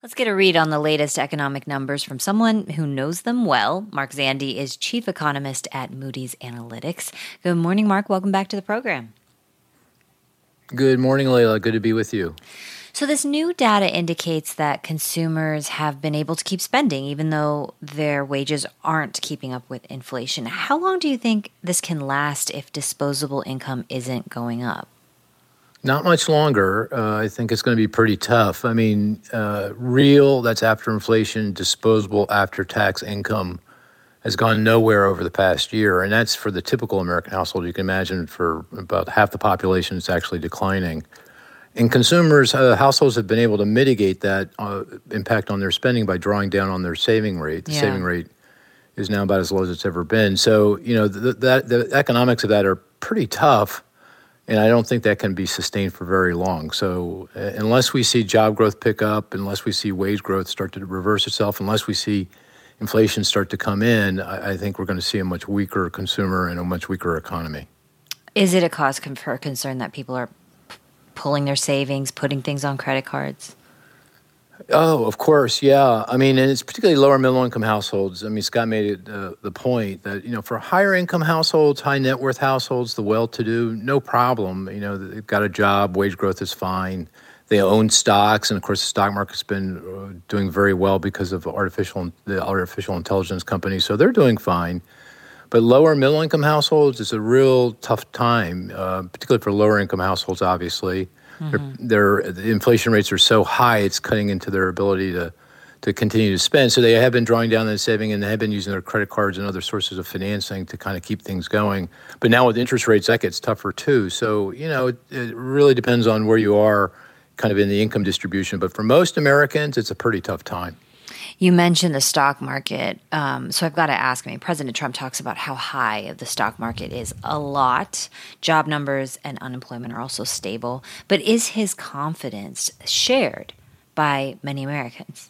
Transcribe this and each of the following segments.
Let's get a read on the latest economic numbers from someone who knows them well. Mark Zandi is chief economist at Moody's Analytics. Good morning, Mark. Welcome back to the program. Good morning, Layla. Good to be with you. So this new data indicates that consumers have been able to keep spending even though their wages aren't keeping up with inflation. How long do you think this can last if disposable income isn't going up? Not much longer. I think it's going to be pretty tough. I mean, real, that's after inflation, disposable after-tax income has gone nowhere over the past year. And that's for the typical American household. You can imagine for about half the population, it's actually declining. And consumers, households have been able to mitigate that impact on their spending by drawing down on their saving rate. The saving rate is now about as low as it's ever been. So, the economics of that are pretty tough. And I don't think that can be sustained for very long. So unless we see job growth pick up, unless we see wage growth start to reverse itself, unless we see inflation start to come in, I think we're going to see a much weaker consumer and a much weaker economy. Is it a cause for concern that people are pulling their savings, putting things on credit cards? Oh, of course, yeah. I mean, and it's particularly lower middle-income households. I mean, Scott made it the point that, for higher-income households, high-net-worth households, the well-to-do, no problem. They've got a job, wage growth is fine. They own stocks, and of course, the stock market's been doing very well because of the artificial intelligence companies, so they're doing fine. But lower middle-income households, it's a real tough time, particularly for lower-income households, obviously. Mm-hmm. The inflation rates are so high, it's cutting into their ability to continue to spend. So they have been drawing down their saving, and they have been using their credit cards and other sources of financing to kind of keep things going. But now with interest rates, that gets tougher too. So, it really depends on where you are kind of in the income distribution. But for most Americans, it's a pretty tough time. You mentioned the stock market. So I've got to ask, President Trump talks about how high the stock market is a lot. Job numbers and unemployment are also stable. But is his confidence shared by many Americans?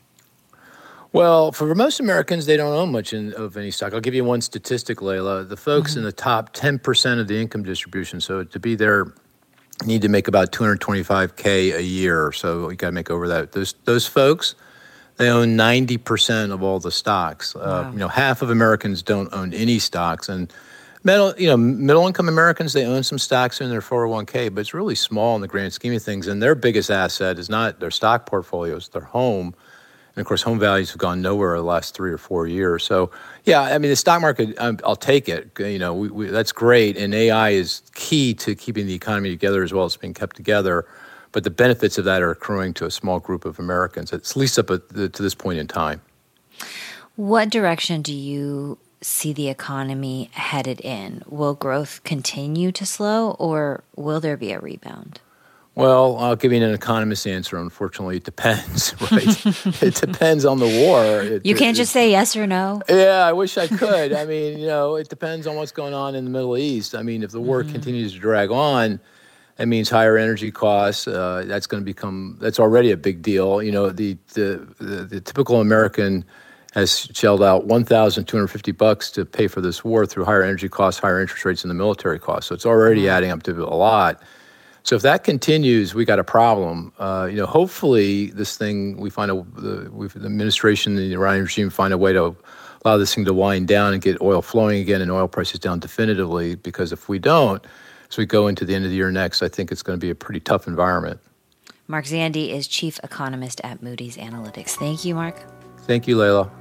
Well, for most Americans, they don't own much of any stock. I'll give you one statistic, Layla. The folks in the top 10% of the income distribution, so to be there, need to make about $225K a year. So you got to make over that. Those folks, they own 90% of all the stocks. Wow. Half of Americans don't own any stocks, and middle-income Americans, they own some stocks in their 401k, but it's really small in the grand scheme of things. And their biggest asset is not their stock portfolios, their home. And of course, home values have gone nowhere the last 3 or 4 years. So, the stock market, I'll take it. That's great, and AI is key to keeping the economy together as well as being kept together. But the benefits of that are accruing to a small group of Americans, at least up to this point in time. What direction do you see the economy headed in? Will growth continue to slow, or will there be a rebound? Well, I'll give you an economist answer. Unfortunately, it depends, right? It depends on the war. You can't just say yes or no? Yeah, I wish I could. It depends on what's going on in the Middle East. If the war continues to drag on, that means higher energy costs. That's already a big deal. The typical American has shelled out $1,250 to pay for this war through higher energy costs, higher interest rates, and the military costs. So it's already adding up to a lot. So if that continues, we got a problem. Hopefully this thing, the administration, the Iranian regime find a way to allow this thing to wind down and get oil flowing again and oil prices down definitively. Because if we don't, as we go into the end of the year next, I think it's going to be a pretty tough environment. Mark Zandi is chief economist at Moody's Analytics. Thank you, Mark. Thank you, Layla.